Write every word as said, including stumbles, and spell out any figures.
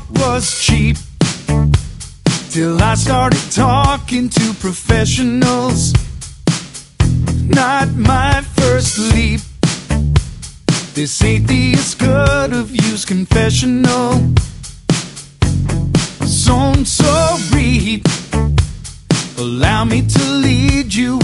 was cheap till I started talking to professionals. Not my first leap. This atheist could have used confessional. Zone so reap. Allow me to lead you